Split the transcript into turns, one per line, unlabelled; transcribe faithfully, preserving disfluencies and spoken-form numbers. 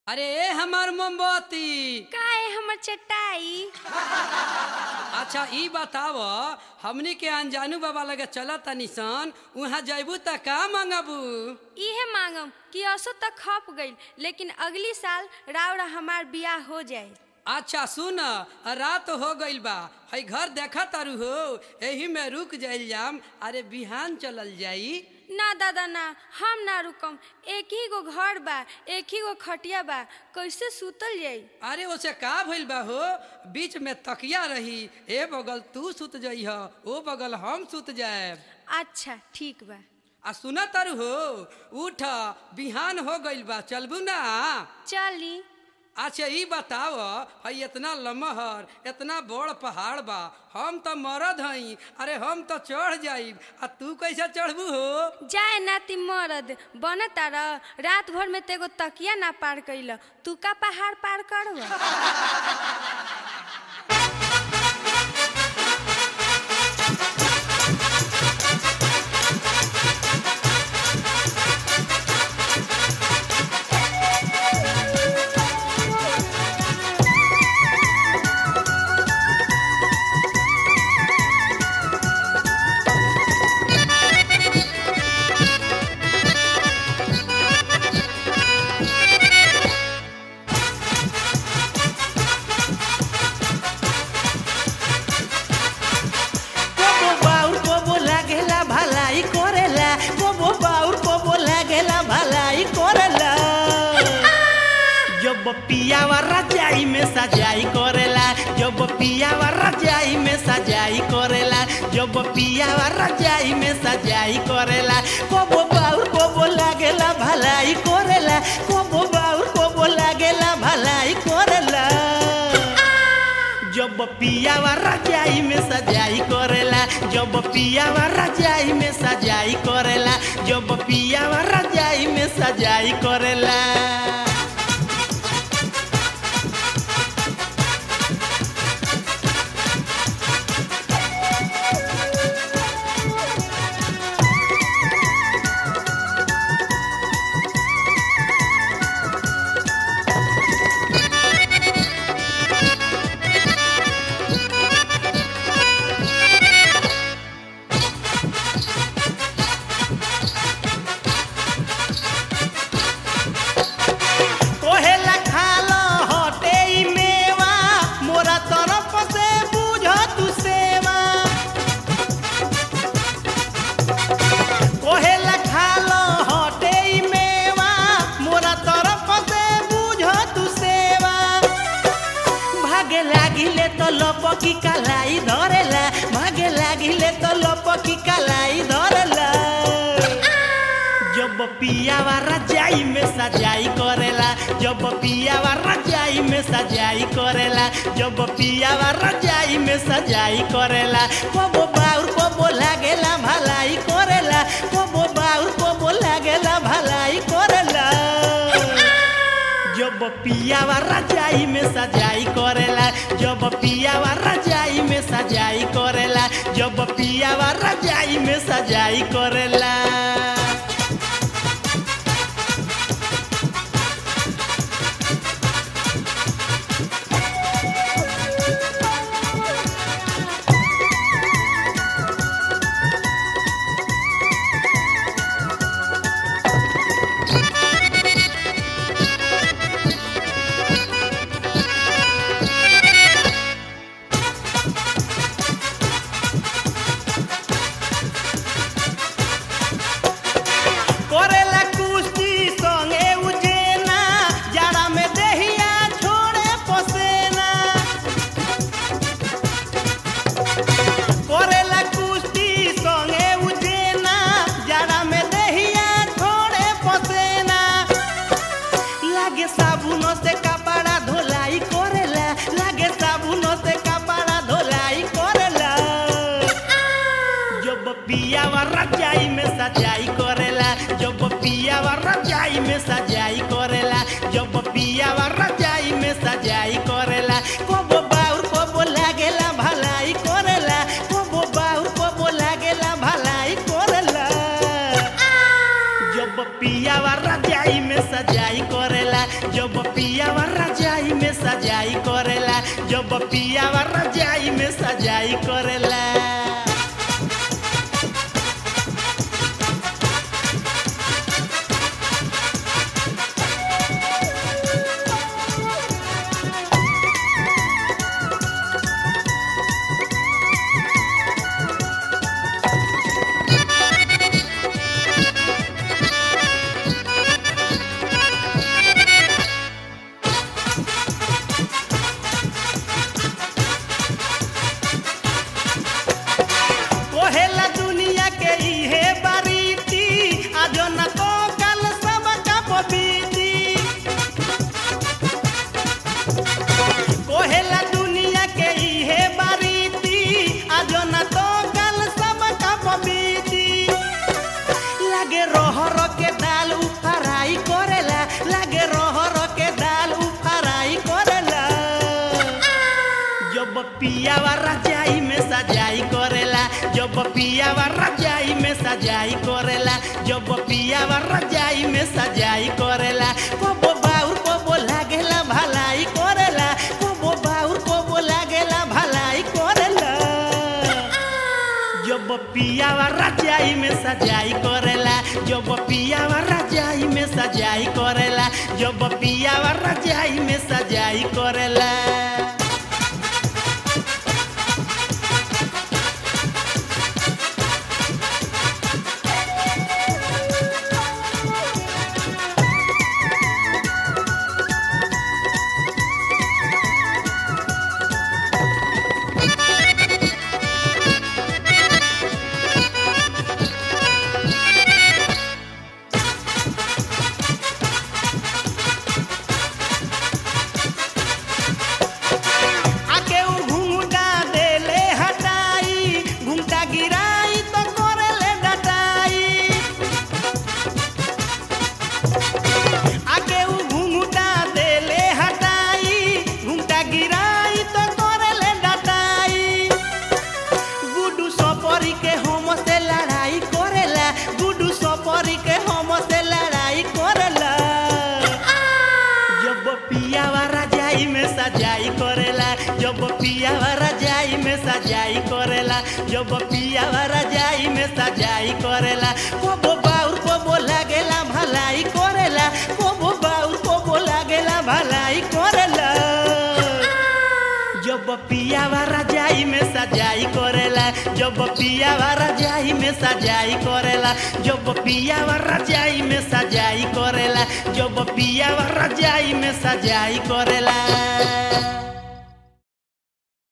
अरे हमार मोमबत्ती
काहे हमर चटाई।
अच्छा ई बताव हमनी के अनजानू बाबा लगे चल तनिसन वहाँ जैबू त का मंगबू?
इहे मांगम कि असो तक खप गईल लेकिन अगली साल रावरा हमार बियाह हो जाए।
अच्छा सुन रात हो गईल बा है घर देखा तारू हो यही में रुक जाइल जाम। अरे बिहान चलल जाई।
ना दादा ना हम ना रुकम, एक ही गो घर बा एक ही गो खटिया बा कैसे सुतल जाई।
अरे ओसे का भइल बा हो बीच में तकिया रही ए बगल तू सुत जइह ओ बगल हम सुत जाएब।
अच्छा ठीक बा।
आ सुना तारू हो उठ बिहान हो गईल बा चलबू ना?
चली।
अच्छा ई बताव है इतना लमहर इतना बड़ पहाड़ बा हम तो मरद हई। अरे हम तो चढ़ जाइब आ तू कैसे चढ़बू हो?
जाए नाती मरद बन तारा रात भर में तेगो तकिया ना पार कैल तू का पहाड़ पार करवा।
पियावा रजाई में सजाई करेला जब पियावा रजाई में सजाई करेला जब पियावा रजाई में सजाई करेला कोबो बाउर कोबो लागेला भलाई करेला कोबो बाउर कोबो लागेला भलाई करेला जब पियावा रजाई में सजाई करेला जब पियावा रजाई में सजाई करेला जब पियावा रजाई में सजाई करेला। लपकी कलाई धरेला भागे लागिले तो लपकी कलाई धरेला जब पियावा रजाई में सजाई करेला जब पियावा रजाई में सजाई करेला जब पियावा रजाई में सजाई करेला कोबो बाउर कोबो लागेला भलाई करेला कोबो बाउर कोबो लागेला भलाई करेला जब पियावा रजाई में सजाई करेला जब पियावा रजाई में सजाई करेला जब पियावा रजाई में सजाई करेला। पियावा रजाई में सजाई करेला जब पियावा रजाई में सजाई करेला जब पियावा रजाई में सजाई करेला कोबो बाउर कोबो लागेला भलाई करेला कोबो बाउर कोबो लागेला भलाई करेला जब पियावा रजाई में सजाई करेला जब पियावा रजाई में सजाई करेला जब पियावा रजाई में सजाई करेला कोहेला दुनिया के इहे बारीती आजो न तो कल सब का पबीती कोहेला दुनिया के इहे बारीती आजो न तो कल सब का पबीती लागे रहर के दाल उफराई करेला लागे रहर के दाल उफराई करेला जब पियावा रजाई में सजाई करेला जब पियावा रजाई में सजाई करेला जब पियावा रजाई में सजाई करेला कबो बाउर कबो लागेला भलाई करेला कबो बाउर कबो लागेला भलाई करेला जब पियावा रजाई में सजाई करेला जब पियावा रजाई में सजाई करेला जब पियावा रजाई में सजाई करेला आके उ घुंघटा देले हटाई घुंघटा गिराई तो करेले डटाई आके उ घुंघटा देले हटाई घुंघटा गिराई तो करेले डटाई गुडू सपरी के हम से लड़ाई करेला गुडू सपरी के हम से लड़ाई करेला जब पियावा रजाई में सजाई करेला जब पियावा रजाई में सजाई करेला जब पियावा रजाई में सजाई करेला कबो बाउर कबो लागेला भलाई करेला कबो बाउर कबो लागेला भलाई करेला जब पियावा रजाई में सजाई करेला जब पियावा रजाई में सजाई करेला जब पियावा रजाई में सजाई करेला जब पियावा रजाई में सजाई करेला